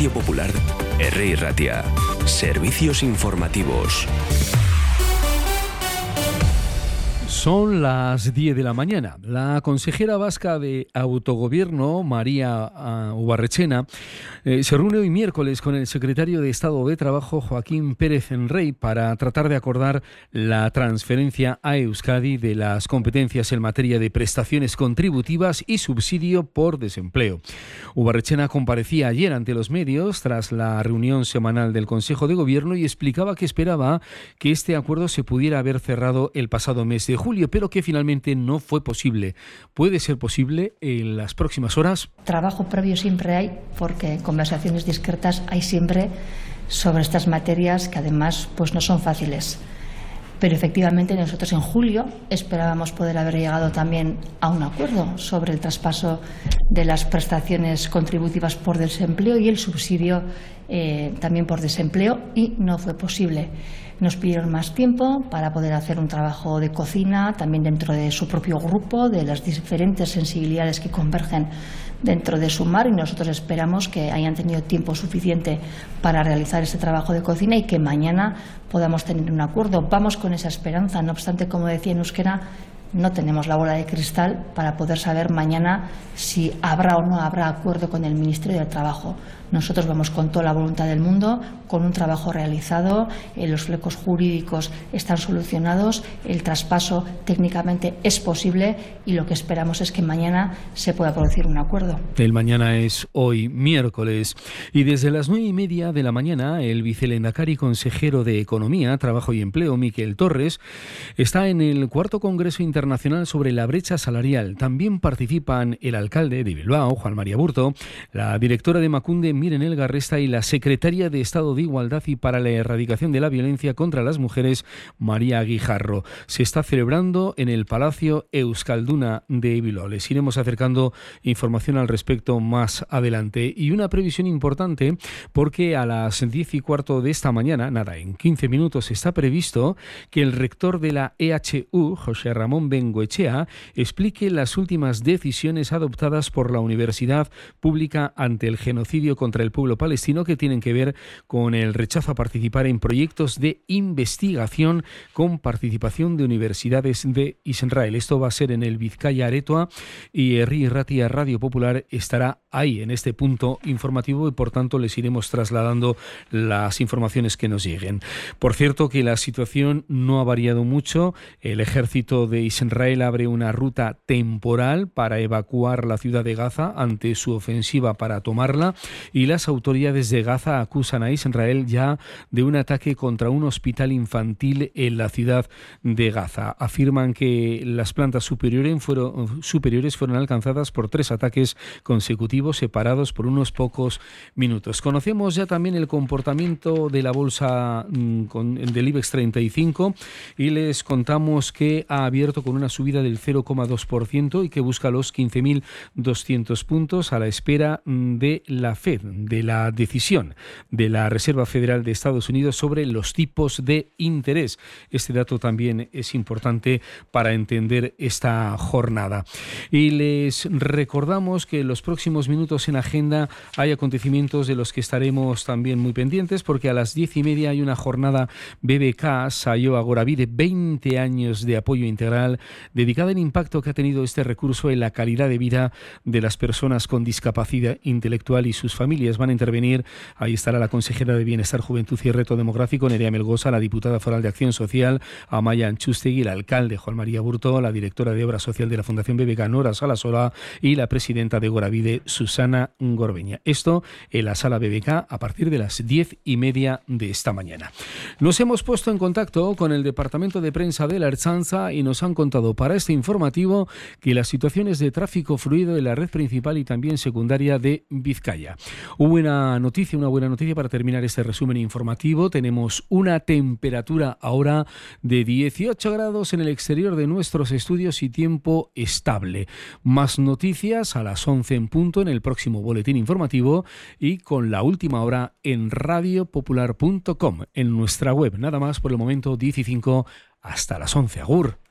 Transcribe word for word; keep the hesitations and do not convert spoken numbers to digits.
Radio Popular, R I Ratia. Servicios informativos. Son las diez de la mañana. La consejera vasca de Autogobierno, María Ubarretxena, eh, se reúne hoy miércoles con el secretario de Estado de Trabajo, Joaquín Pérez Enrey, para tratar de acordar la transferencia a Euskadi de las competencias en materia de prestaciones contributivas y subsidio por desempleo. Ubarretxena comparecía ayer ante los medios tras la reunión semanal del Consejo de Gobierno y explicaba que esperaba que este acuerdo se pudiera haber cerrado el pasado mes de julio, pero que finalmente no fue posible. ¿Puede ser posible en las próximas horas? Trabajo previo siempre hay, porque conversaciones discretas hay siempre sobre estas materias que además pues no son fáciles. Pero efectivamente nosotros en julio esperábamos poder haber llegado también a un acuerdo sobre el traspaso de las prestaciones contributivas por desempleo y el subsidio eh, también por desempleo, y no fue posible. Nos pidieron más tiempo para poder hacer un trabajo de cocina, también dentro de su propio grupo, de las diferentes sensibilidades que convergen dentro de Sumar, y nosotros esperamos que hayan tenido tiempo suficiente para realizar ese trabajo de cocina y que mañana podamos tener un acuerdo. Vamos con esa esperanza. No obstante, como decía en euskera, no tenemos la bola de cristal para poder saber mañana si habrá o no habrá acuerdo con el Ministerio del Trabajo. Nosotros vamos con toda la voluntad del mundo, con un trabajo realizado, eh, los flecos jurídicos están solucionados, el traspaso técnicamente es posible y lo que esperamos es que mañana se pueda producir un acuerdo. El mañana es hoy miércoles y desde las nueve y media de la mañana el vicelehendakari consejero de Economía, Trabajo y Empleo, Miquel Torres, está en el cuarto Congreso Internacional sobre la brecha salarial. También participan el alcalde de Bilbao, Juan María Burto, la directora de Emakunde, Miren Elgarresta, y la secretaria de Estado de Igualdad y para la Erradicación de la Violencia contra las Mujeres, María Guijarro. Se está celebrando en el Palacio Euskalduna de Bilbao. Les iremos acercando información al respecto más adelante. Y una previsión importante, porque a las diez y cuarto de esta mañana, nada, en quince minutos, está previsto que el rector de la E H U, José Ramón Bengoechea, explique las últimas decisiones adoptadas por la Universidad Pública ante el genocidio contra el pueblo palestino, que tienen que ver con el rechazo a participar en proyectos de investigación con participación de universidades de Israel. Esto va a ser en el Vizcaya Aretoa y R I Ratia Radio Popular estará ahí en este punto informativo y por tanto les iremos trasladando las informaciones que nos lleguen. Por cierto, que la situación no ha variado mucho. El ejército de Israel abre una ruta temporal para evacuar la ciudad de Gaza ante su ofensiva para tomarla, y las autoridades de Gaza acusan a Israel ya de un ataque contra un hospital infantil en la ciudad de Gaza. Afirman que las plantas superiores fueron, superiores fueron alcanzadas por tres ataques consecutivos separados por unos pocos minutos. Conocemos ya también el comportamiento de la bolsa mmm, con, del IBEX treinta y cinco y les contamos que ha abierto con una subida del cero coma dos por ciento y que busca los quince mil doscientos puntos a la espera de la Fed, de la decisión de la Reserva Federal de Estados Unidos sobre los tipos de interés. Este dato también es importante para entender esta jornada. Y les recordamos que en los próximos minutos en agenda hay acontecimientos de los que estaremos también muy pendientes, porque a las diez y media hay una jornada B B K Saio Agorabide, veinte años de apoyo integral, dedicada al impacto que ha tenido este recurso en la calidad de vida de las personas con discapacidad intelectual y sus familias. Van a intervenir, ahí estará la consejera de Bienestar, Juventud y Reto Demográfico, Nerea Melgosa, la diputada foral de Acción Social, Amaia Antxustegui, el alcalde, Juan María Burto, la directora de Obra Social de la Fundación B B K, Nora Salasola, y la presidenta de Agorabide, Susana Gorbeña. Esto en la sala B B K a partir de las diez y media de esta mañana. Nos hemos puesto en contacto con el Departamento de Prensa de la Ertzaintza y nos han contado para este informativo que las situaciones de tráfico fluido en la red principal y también secundaria de Vizcaya. Una noticia, una buena noticia para terminar este resumen informativo. Tenemos una temperatura ahora de dieciocho grados en el exterior de nuestros estudios y tiempo estable. Más noticias a las once en punto en el próximo boletín informativo y con la última hora en radio popular punto com, en nuestra web. Nada más por el momento, diez y cinco, hasta las once. Agur.